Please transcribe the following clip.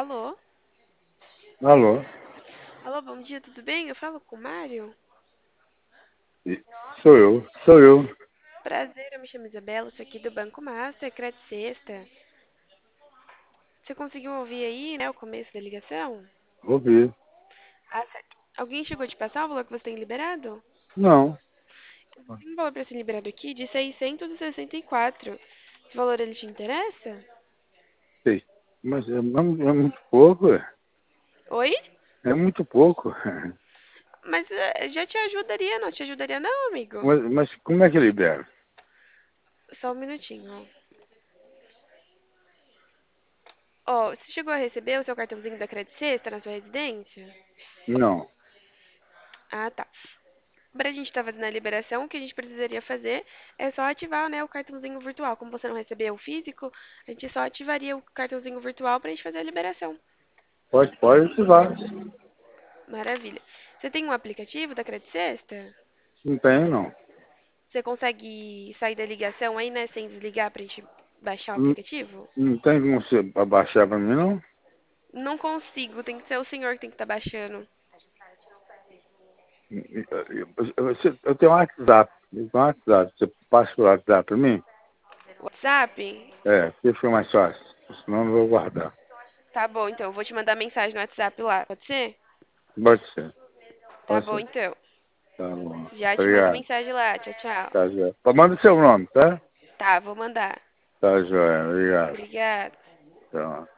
Alô? Alô? Alô, bom dia, tudo bem? Eu falo com o Mário. Sou eu. Prazer, eu me chamo Isabela, sou aqui do Banco Master, Crédito Sexta. Você conseguiu ouvir aí, né, o começo da ligação? Ouvi. Ah, certo. Alguém chegou a te passar o valor que você tem liberado? Não, Tem um valor para ser liberado aqui de 664. Esse valor ele te interessa? sei. Mas é muito pouco, ué. Oi? É muito pouco. Mas já te ajudaria, não te ajudaria não, amigo? Mas como é que libera? Só um minutinho, ó. Ó, você chegou a receber o seu cartãozinho da Crédito Sexta na sua residência? Não. Ah, tá. Para a gente estar fazendo a liberação, o que a gente precisaria fazer é só ativar, né, o cartãozinho virtual. Como você não recebeu o físico, a gente só ativaria o cartãozinho virtual para a gente fazer a liberação. Pode ativar. Maravilha. Você tem um aplicativo da Credit Sexta? Não tem, não. Você consegue sair da ligação aí, né, sem desligar para a gente baixar o Não, aplicativo? não tem como você abaixar pra mim, não? Não consigo, tem que ser o senhor que tem que estar baixando. Eu tenho um WhatsApp. Eu tenho um WhatsApp. Você passa o WhatsApp pra mim? WhatsApp? É, porque fica mais fácil. Senão eu não vou guardar. Tá bom, então, eu vou te mandar mensagem no WhatsApp lá, pode ser? Pode ser. Tá Pode bom, ser. então. Tá bom. Já te mando Obrigado. mensagem lá, tchau, tchau. Tá, já. Manda seu nome, tá? Tá, vou mandar. Tá, joia. Obrigado. Obrigada. Tá.